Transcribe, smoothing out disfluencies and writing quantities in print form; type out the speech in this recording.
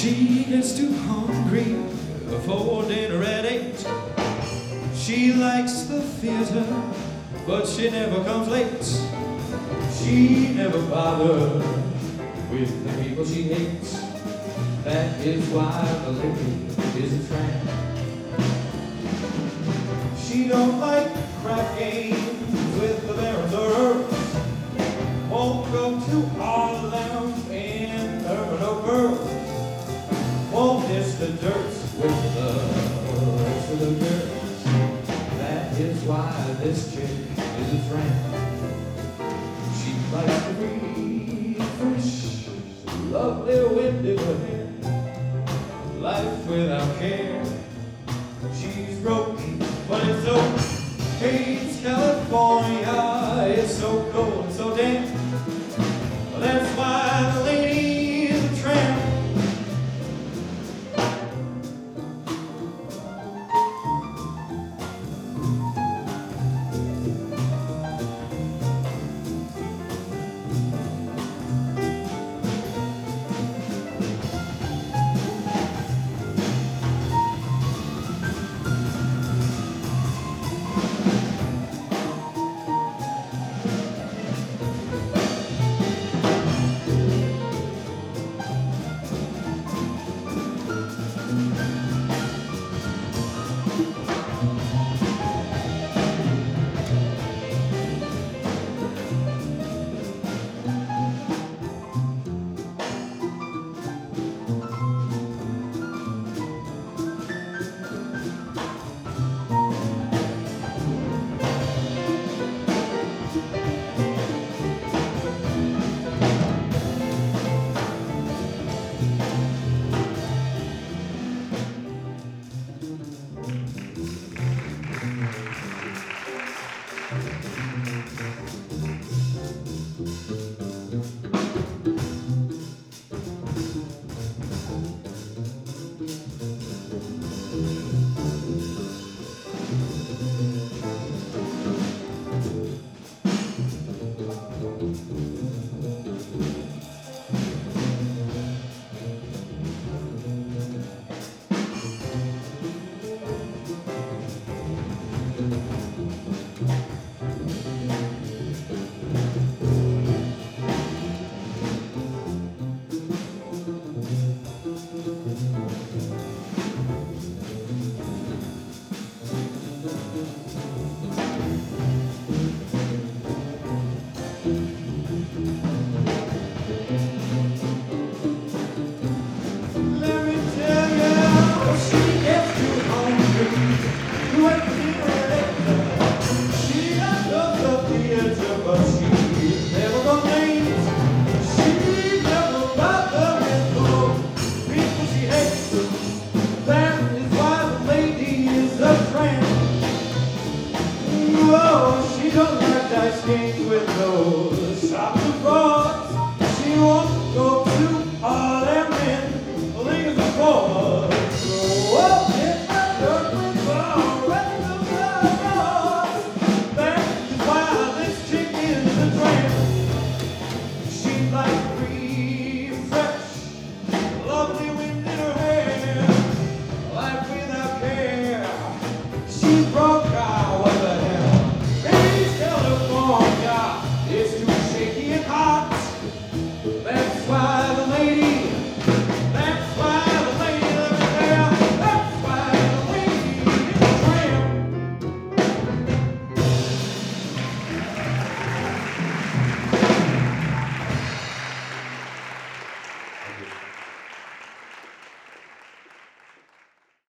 She gets too hungry for dinner at 8. She likes the theater, but she never comes late. She never bothers with the people she hates. That is why the lady is a tramp. She don't like crap games with the barons or earls. Won't go to all the lounge in urban or pearls. Won't miss the dirt with the rest of the girls. That is why this chick is a tramp. She likes to be fresh, lovely windy hair, life without care. She's broken, but it's okay. It's California, it's so cold and so damp. Well, that's why the lady is a tramp. She don't like dice games with no